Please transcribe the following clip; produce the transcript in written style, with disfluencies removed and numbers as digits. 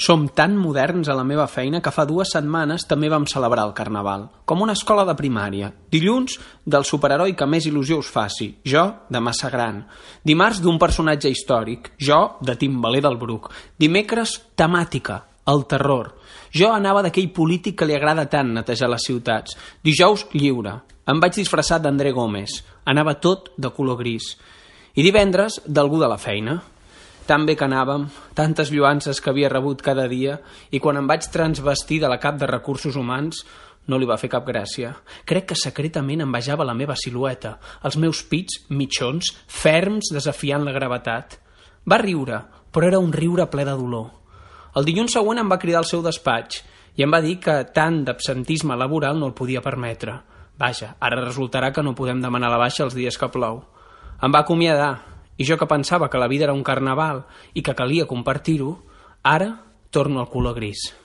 Som tan moderns a la meva feina que fa 2 setmanes també vam celebrar el Carnaval, com una escola de primària. Dilluns, del superheroi que més il·lusió us faci, jo, de massa gran. Dimarts, d'un personatge històric, jo, de Timbaler del Bruc. Dimecres, temàtica, el terror. Jo anava d'aquell polític que li agrada tant netejar les ciutats. Dijous, lliure. Em vaig disfressar d'André Gómez. Anava tot de color gris. I divendres, d'algú de la feina. Tan bé que anàvem, tantes lluances que havia rebut cada dia, i quan em vaig transvestir de la cap de Recursos Humans no li va fer cap gràcia. Crec que secretament envejava la meva silueta, els meus pits mitjons, ferms, desafiant la gravetat. Va riure, però era un riure ple de dolor. El dilluns següent em va cridar al seu despatx i em va dir que tant d'absentisme laboral no el podia permetre. Vaja, ara resultarà que no podem demanar la baixa els dies que plou. Em va acomiadar. I jo que pensava que la vida era un carnaval i que calia compartir-ho, ara torno al color gris.